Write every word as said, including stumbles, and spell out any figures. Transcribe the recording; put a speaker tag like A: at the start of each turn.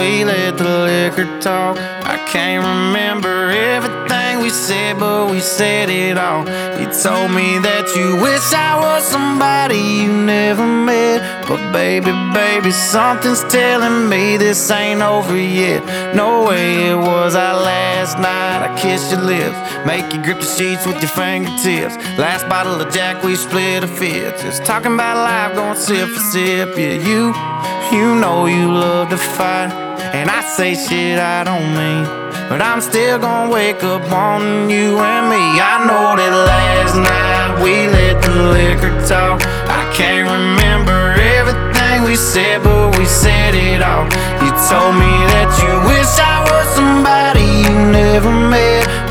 A: we let the liquor talk. I can't remember everything we said, but we said it all. You told me that you wish I was somebody you never met, but baby, baby, something's telling me this ain't over yet. No way, it was our last night. I kissed your lips, make you grip the sheets with your fingertips. Last bottle of Jack, we split a fifth. Just talking about life, going sip for sip. Yeah, you, you know you love to fight, and I say shit I don't mean, but I'm still gonna wake up wanting you and me. I know that last night we let the liquor talk. I can't remember everything we said, but we said it all. You told me that you wish I was somebody you never met,